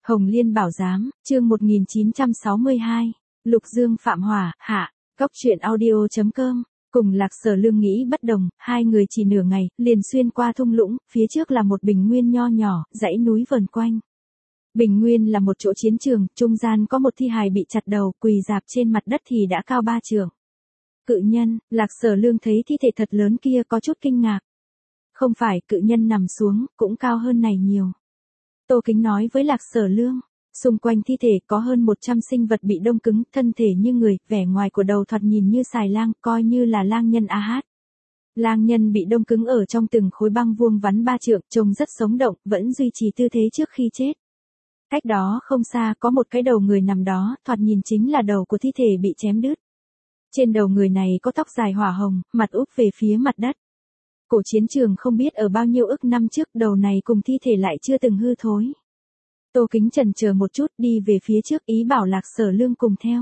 Hồng Liên Bảo Giám, chương 1962, Lục Dương Phạm Hỏa, hạ, Cóc truyện audio.com. Cùng Lạc Sở Lương nghĩ bất đồng, hai người chỉ nửa ngày, liền xuyên qua thung lũng, phía trước là một bình nguyên nho nhỏ, dãy núi vờn quanh. Bình nguyên là một chỗ chiến trường, trung gian có một thi hài bị chặt đầu, quỳ rạp trên mặt đất thì đã cao 3 trượng. Cự nhân, Lạc Sở Lương thấy thi thể thật lớn kia có chút kinh ngạc. Không phải, cự nhân nằm xuống, cũng cao hơn này nhiều. Tô Kính nói với Lạc Sở Lương, xung quanh thi thể có hơn 100 sinh vật bị đông cứng, thân thể như người, vẻ ngoài của đầu thoạt nhìn như xài lang, coi như là lang nhân AH. Lang nhân bị đông cứng ở trong từng khối băng vuông vắn 3 trượng, trông rất sống động, vẫn duy trì tư thế trước khi chết. Cách đó không xa có một cái đầu người nằm đó, thoạt nhìn chính là đầu của thi thể bị chém đứt. Trên đầu người này có tóc dài hỏa hồng, mặt úp về phía mặt đất. Cổ chiến trường không biết ở bao nhiêu ức năm trước, đầu này cùng thi thể lại chưa từng hư thối. Tô Kính chần chờ một chút, đi về phía trước, ý bảo Lạc Sở Lương cùng theo.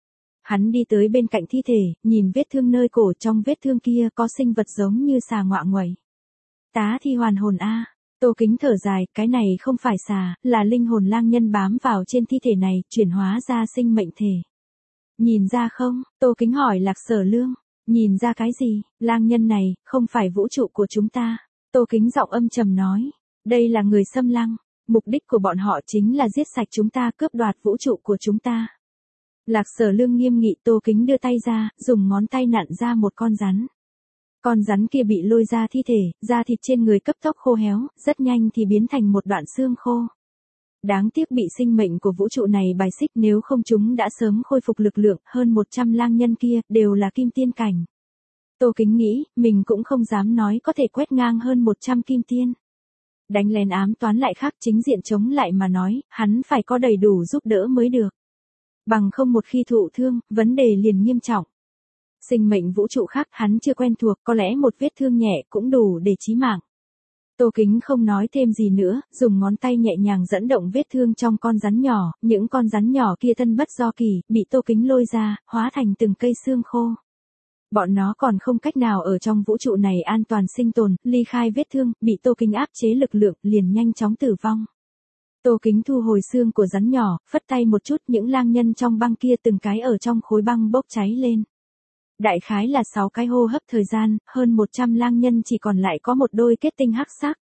Hắn đi tới bên cạnh thi thể, nhìn vết thương nơi cổ, trong vết thương kia có sinh vật giống như xà ngoạ nguậy. Tá thi hoàn hồn a. Tô Kính thở dài, cái này không phải xà, là linh hồn lang nhân bám vào trên thi thể này, chuyển hóa ra sinh mệnh thể. Nhìn ra không? Tô Kính hỏi Lạc Sở Lương. Nhìn ra cái gì? Lang nhân này, không phải vũ trụ của chúng ta. Tô Kính giọng âm trầm nói. Đây là người xâm lăng. Mục đích của bọn họ chính là giết sạch chúng ta, cướp đoạt vũ trụ của chúng ta. Lạc Sở Lương nghiêm nghị. Tô Kính đưa tay ra, dùng ngón tay nặn ra một con rắn. Con rắn kia bị lôi ra thi thể, da thịt trên người cấp tốc khô héo, rất nhanh thì biến thành một đoạn xương khô. Đáng tiếc bị sinh mệnh của vũ trụ này bài xích, nếu không chúng đã sớm khôi phục lực lượng, hơn 100 lang nhân kia, đều là kim tiên cảnh. Tô Kính nghĩ, mình cũng không dám nói có thể quét ngang hơn 100 kim tiên. Đánh lén ám toán lại khác, chính diện chống lại mà nói, hắn phải có đầy đủ giúp đỡ mới được. Bằng không một khi thụ thương, vấn đề liền nghiêm trọng. Sinh mệnh vũ trụ khác hắn chưa quen thuộc, có lẽ một vết thương nhẹ cũng đủ để chí mạng. Tô Kính không nói thêm gì nữa, dùng ngón tay nhẹ nhàng dẫn động vết thương trong con rắn nhỏ, những con rắn nhỏ kia thân bất do kỳ, bị Tô Kính lôi ra, hóa thành từng cây xương khô. Bọn nó còn không cách nào ở trong vũ trụ này an toàn sinh tồn, ly khai vết thương, bị Tô Kính áp chế lực lượng, liền nhanh chóng tử vong. Tô Kính thu hồi xương của rắn nhỏ, phất tay một chút, những lang nhân trong băng kia từng cái ở trong khối băng bốc cháy lên. Đại khái là 6 cái hô hấp thời gian, hơn 100 lang nhân chỉ còn lại có một đôi kết tinh hắc sắc.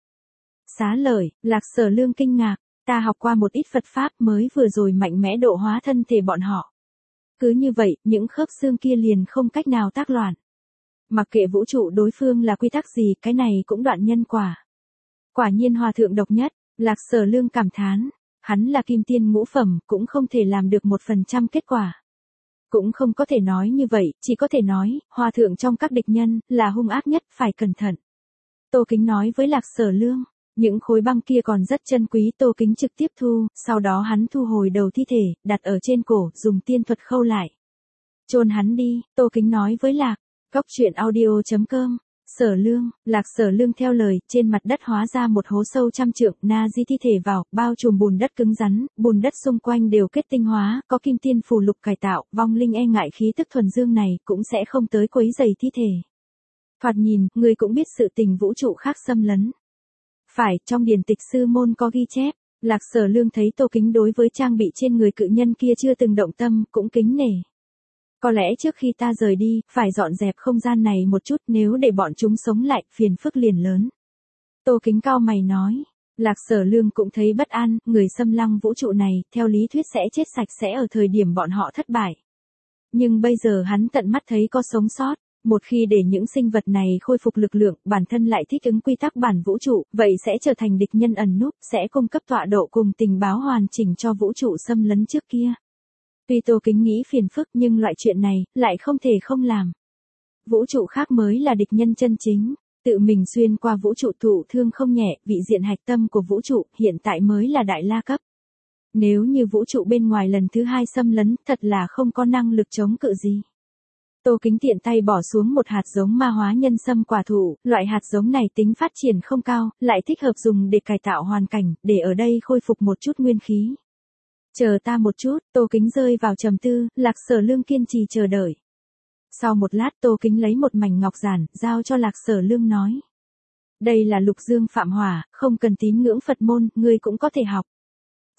Xá lợi, Lạc Sở Lương kinh ngạc, ta học qua một ít Phật Pháp mới vừa rồi mạnh mẽ độ hóa thân thể bọn họ. Cứ như vậy, những khớp xương kia liền không cách nào tác loạn. Mặc kệ vũ trụ đối phương là quy tắc gì, cái này cũng đoạn nhân quả. Quả nhiên hòa thượng độc nhất, Lạc Sở Lương cảm thán, hắn là kim tiên ngũ phẩm, cũng không thể làm được 1% kết quả. Cũng không có thể nói như vậy, chỉ có thể nói, hòa thượng trong các địch nhân, là hung ác nhất, phải cẩn thận. Tô Kính nói với Lạc Sở Lương, những khối băng kia còn rất chân quý. Tô Kính trực tiếp thu, sau đó hắn thu hồi đầu thi thể, đặt ở trên cổ, dùng tiên thuật khâu lại. Chôn hắn đi, Tô Kính nói với Lạc, Cóc truyện audio.com. Sở Lương, Lạc Sở Lương theo lời, trên mặt đất hóa ra một hố sâu 100 trượng, na di thi thể vào, bao trùm bùn đất cứng rắn, bùn đất xung quanh đều kết tinh hóa, có kim tiên phù lục cải tạo, vong linh e ngại khí tức thuần dương này, cũng sẽ không tới quấy rầy thi thể. Thoạt nhìn, người cũng biết sự tình vũ trụ khác xâm lấn. Phải, trong điển tịch sư môn có ghi chép, Lạc Sở Lương thấy Tô Kính đối với trang bị trên người cự nhân kia chưa từng động tâm, cũng kính nể. Có lẽ trước khi ta rời đi, phải dọn dẹp không gian này một chút, nếu để bọn chúng sống lại, phiền phức liền lớn. Tô Kính cau mày nói. Lạc Sở Lương cũng thấy bất an, người xâm lăng vũ trụ này, theo lý thuyết sẽ chết sạch sẽ ở thời điểm bọn họ thất bại. Nhưng bây giờ hắn tận mắt thấy có sống sót, một khi để những sinh vật này khôi phục lực lượng, bản thân lại thích ứng quy tắc bản vũ trụ, vậy sẽ trở thành địch nhân ẩn núp, sẽ cung cấp tọa độ cùng tình báo hoàn chỉnh cho vũ trụ xâm lấn trước kia. Tuy Tô Kính nghĩ phiền phức nhưng loại chuyện này, lại không thể không làm. Vũ trụ khác mới là địch nhân chân chính, tự mình xuyên qua vũ trụ thụ thương không nhẹ, vị diện hạch tâm của vũ trụ hiện tại mới là đại la cấp. Nếu như vũ trụ bên ngoài lần thứ 2 xâm lấn, thật là không có năng lực chống cự gì. Tô Kính tiện tay bỏ xuống một hạt giống ma hóa nhân sâm quả thụ, loại hạt giống này tính phát triển không cao, lại thích hợp dùng để cải tạo hoàn cảnh, để ở đây khôi phục một chút nguyên khí. Chờ ta một chút, Tô Kính rơi vào trầm tư, Lạc Sở Lương kiên trì chờ đợi. Sau một lát Tô Kính lấy một mảnh ngọc giản, giao cho Lạc Sở Lương nói. Đây là Lục Dương Phạm Hỏa, không cần tín ngưỡng Phật môn, ngươi cũng có thể học.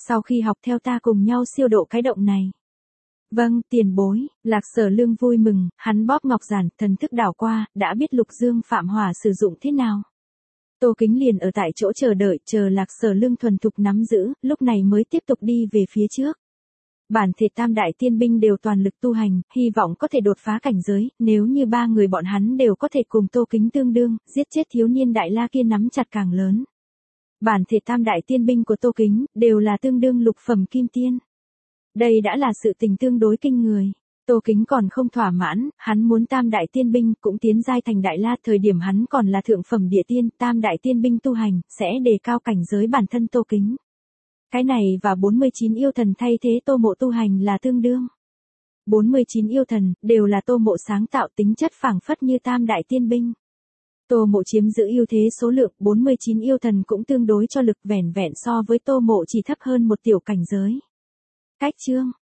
sau khi học theo ta cùng nhau siêu độ cái động này. Vâng, tiền bối, Lạc Sở Lương vui mừng, hắn bóp ngọc giản, thần thức đảo qua, đã biết Lục Dương Phạm Hỏa sử dụng thế nào. Tô Kính liền ở tại chỗ chờ đợi, chờ Lạc Sở Lương thuần thục nắm giữ, lúc này mới tiếp tục đi về phía trước. Bản thể tam đại tiên binh đều toàn lực tu hành, hy vọng có thể đột phá cảnh giới, nếu như ba người bọn hắn đều có thể cùng Tô Kính tương đương, giết chết thiếu niên đại la kia nắm chặt càng lớn. Bản thể tam đại tiên binh của Tô Kính, đều là tương đương lục phẩm kim tiên. Đây đã là sự tình tương đối kinh người. Tô Kính còn không thỏa mãn, hắn muốn tam đại tiên binh cũng tiến giai thành đại la, thời điểm hắn còn là thượng phẩm địa tiên, tam đại tiên binh tu hành, sẽ đề cao cảnh giới bản thân Tô Kính. Cái này và 49 yêu thần thay thế Tô Mộ tu hành là tương đương. 49 yêu thần, đều là Tô Mộ sáng tạo, tính chất phảng phất như tam đại tiên binh. Tô Mộ chiếm giữ ưu thế số lượng, 49 yêu thần cũng tương đối cho lực, vẻn vẹn so với Tô Mộ chỉ thấp hơn một tiểu cảnh giới. Cách chương,